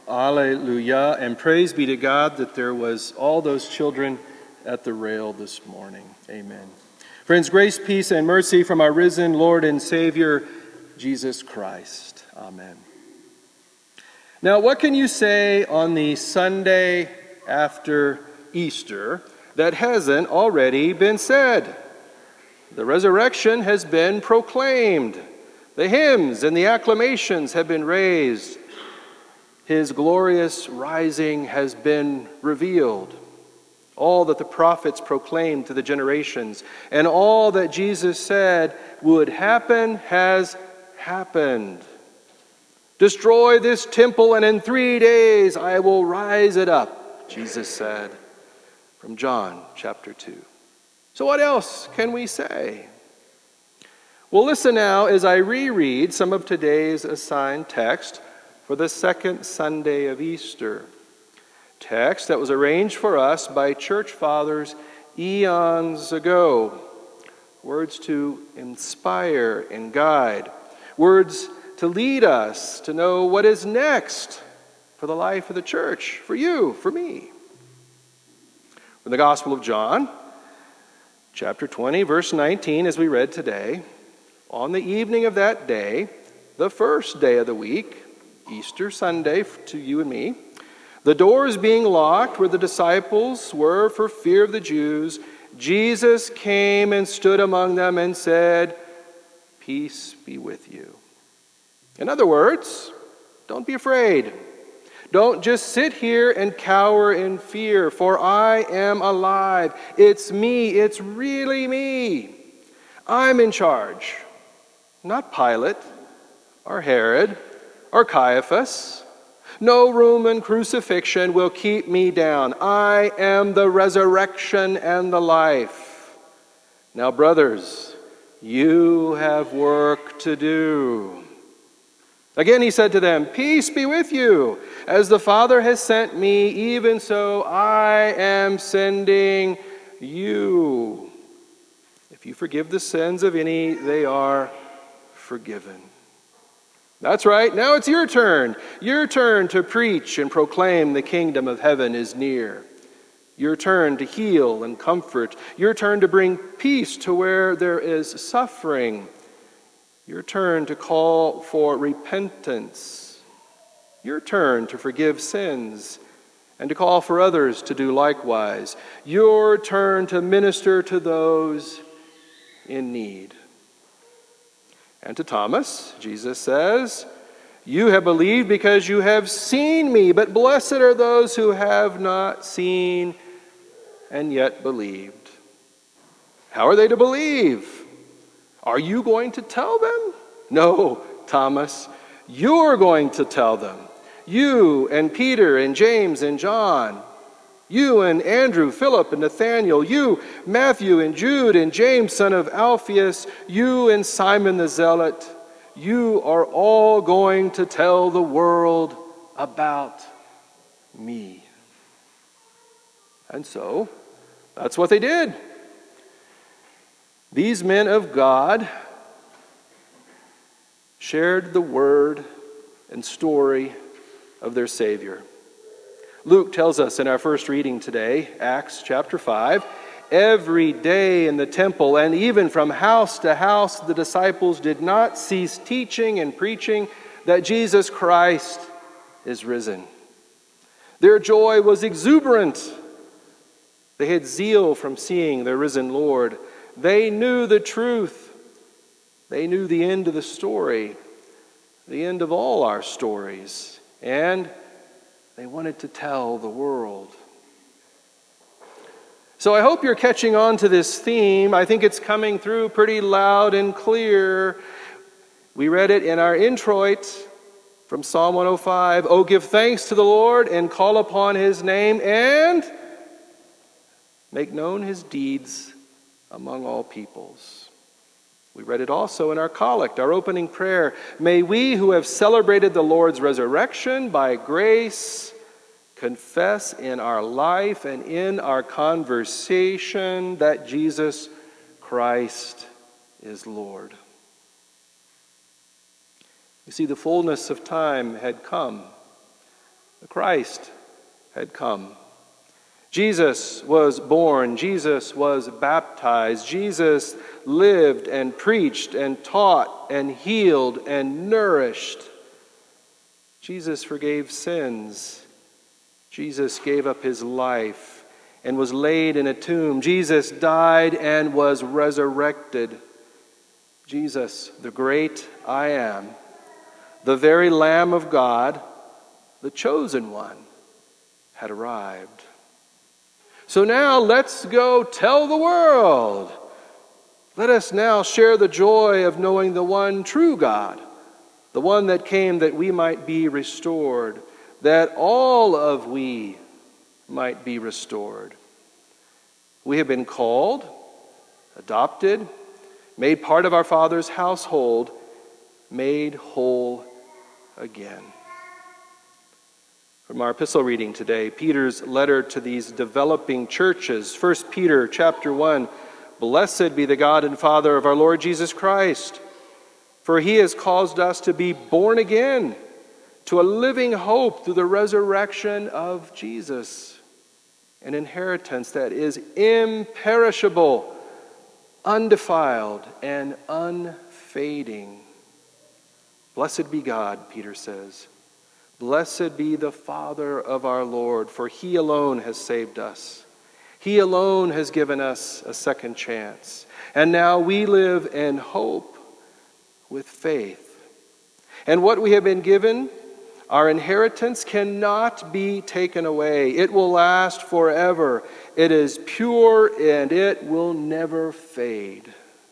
Alleluia, and praise be to God that there was all those children at the rail this morning. Amen. Friends, grace, peace, and mercy from our risen Lord and Savior, Jesus Christ. Amen. Now, what can you say on the Sunday after Easter that hasn't already been said? The resurrection has been proclaimed. The hymns and the acclamations have been raised. His glorious rising has been revealed. All that the prophets proclaimed to the generations and all that Jesus said would happen has happened. Destroy this temple and in 3 days I will rise it up, Jesus said from John chapter 2. So what else can we say? Well, listen now as I reread some of today's assigned text for the second Sunday of Easter. Text that was arranged for us by church fathers eons ago. Words to inspire and guide. Words to lead us to know what is next for the life of the church, for you, for me. From the Gospel of John, chapter 20, verse 19, as we read today, on the evening of that day, the first day of the week, Easter Sunday to you and me, the doors being locked where the disciples were for fear of the Jews, Jesus came and stood among them and said, "Peace be with you." In other words, don't be afraid. Don't just sit here and cower in fear, for I am alive. It's me. It's really me. I'm in charge. Not Pilate or Herod or Caiaphas. No Roman crucifixion will keep me down. I am the resurrection and the life. Now, brothers, you have work to do. Again he said to them, "Peace be with you. As the Father has sent me, even so I am sending you. If you forgive the sins of any, they are forgiven." That's right. Now it's your turn. Your turn to preach and proclaim the kingdom of heaven is near. Your turn to heal and comfort. Your turn to bring peace to where there is suffering. Your turn to call for repentance. Your turn to forgive sins and to call for others to do likewise. Your turn to minister to those in need. And to Thomas, Jesus says, "You have believed because you have seen me, but blessed are those who have not seen and yet believed." How are they to believe? Are you going to tell them? No, Thomas, you're going to tell them. You and Peter and James and John. You and Andrew, Philip and Nathaniel. You, Matthew and Jude and James, son of Alphaeus. You and Simon the Zealot. You are all going to tell the world about me. And so, that's what they did. These men of God shared the word and story of their Savior. Luke tells us in our first reading today, Acts chapter 5, every day in the temple and even from house to house, the disciples did not cease teaching and preaching that Jesus Christ is risen. Their joy was exuberant. They had zeal from seeing their risen Lord. They knew the truth. They knew the end of the story, the end of all our stories, and they wanted to tell the world. So I hope you're catching on to this theme. I think it's coming through pretty loud and clear. We read it in our introit from Psalm 105. "Oh, give thanks to the Lord and call upon his name and make known his deeds among all peoples." We read it also in our collect, our opening prayer. "May we who have celebrated the Lord's resurrection by grace confess in our life and in our conversation that Jesus Christ is Lord." You see, the fullness of time had come. The Christ had come. Jesus was born. Jesus was baptized. Jesus lived and preached and taught and healed and nourished. Jesus forgave sins. Jesus gave up his life and was laid in a tomb. Jesus died and was resurrected. Jesus, the great I am, the very Lamb of God, the chosen one, had arrived. So now let's go tell the world. Let us now share the joy of knowing the one true God, the one that came that we might be restored, that all of we might be restored. We have been called, adopted, made part of our Father's household, made whole again. From our epistle reading today, Peter's letter to these developing churches, 1 Peter chapter 1, Blessed be the God and Father of our Lord Jesus Christ, for he has caused us to be born again to a living hope through the resurrection of Jesus, an inheritance that is imperishable, undefiled, and unfading. Blessed be God, Peter says. Blessed be the Father of our Lord, for he alone has saved us. He alone has given us a second chance. And now we live in hope with faith. And what we have been given, our inheritance, cannot be taken away. It will last forever. It is pure and it will never fade.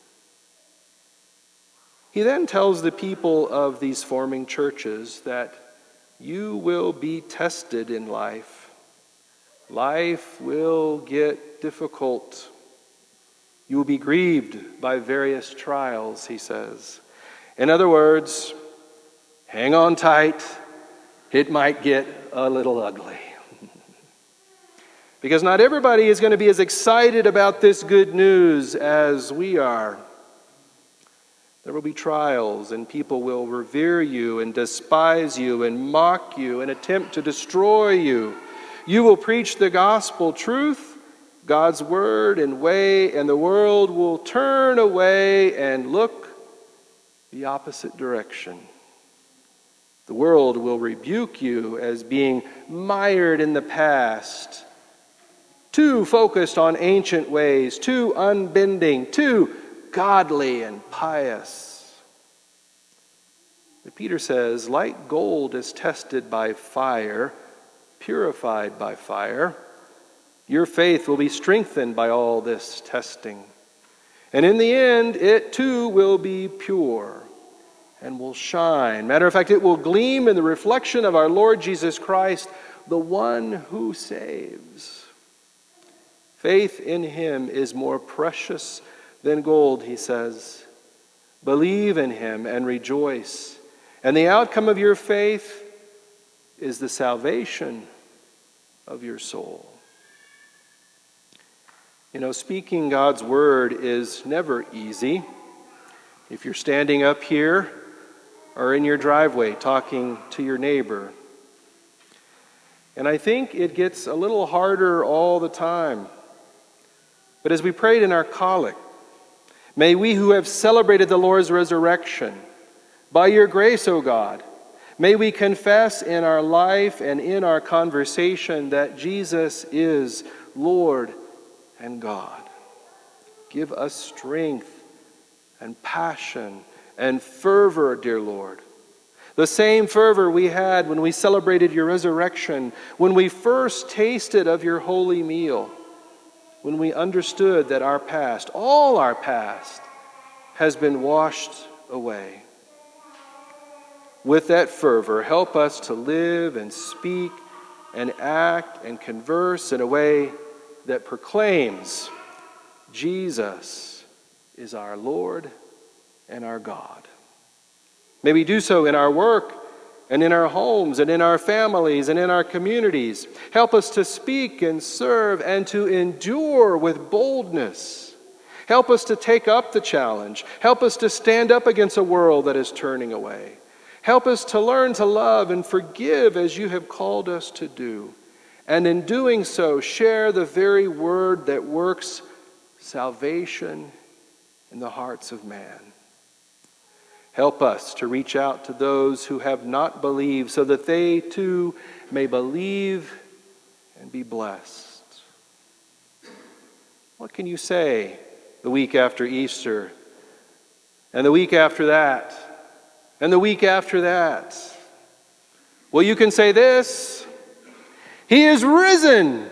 He then tells the people of these forming churches that you will be tested in life. Life will get difficult. You will be grieved by various trials, he says. In other words, hang on tight. It might get a little ugly. Because not everybody is going to be as excited about this good news as we are. There will be trials, and people will revere you and despise you and mock you and attempt to destroy you. You will preach the gospel truth, God's word and way, and the world will turn away and look the opposite direction. The world will rebuke you as being mired in the past, too focused on ancient ways, too unbending, too godly and pious. But Peter says, like gold is tested by fire, purified by fire, your faith will be strengthened by all this testing. And in the end, it too will be pure and will shine. Matter of fact, it will gleam in the reflection of our Lord Jesus Christ, the one who saves. Faith in him is more precious than gold, he says. Believe in him and rejoice. And the outcome of your faith is the salvation of your soul. You know, speaking God's word is never easy. If you're standing up here or in your driveway talking to your neighbor. And I think it gets a little harder all the time. But as we prayed in our collect, may we who have celebrated the Lord's resurrection, by your grace, O God, may we confess in our life and in our conversation that Jesus is Lord and God. Give us strength and passion and fervor, dear Lord. The same fervor we had when we celebrated your resurrection, when we first tasted of your holy meal, when we understood that our past, all our past, has been washed away. With that fervor, help us to live and speak and act and converse in a way that proclaims Jesus is our Lord and our God. May we do so in our work and in our homes and in our families and in our communities. Help us to speak and serve and to endure with boldness. Help us to take up the challenge. Help us to stand up against a world that is turning away. Help us to learn to love and forgive as you have called us to do. And in doing so, share the very word that works salvation in the hearts of man. Help us to reach out to those who have not believed so that they too may believe and be blessed. What can you say the week after Easter, and the week after that, and the week after that? Well, you can say this: He is risen.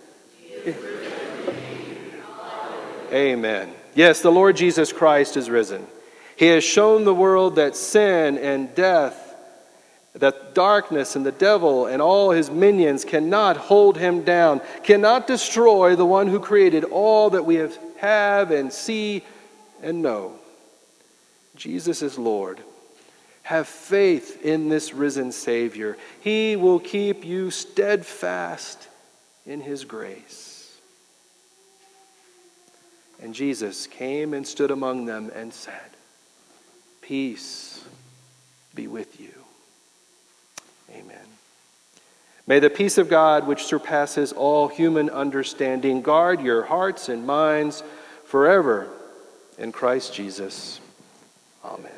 Amen. Yes, the Lord Jesus Christ is risen. He has shown the world that sin and death, that darkness and the devil and all his minions cannot hold him down, cannot destroy the one who created all that we have and see and know. Jesus is Lord. Have faith in this risen Savior. He will keep you steadfast in his grace. And Jesus came and stood among them and said, Peace be with you. Amen. May the peace of God, which surpasses all human understanding, guard your hearts and minds forever in Christ Jesus. Amen.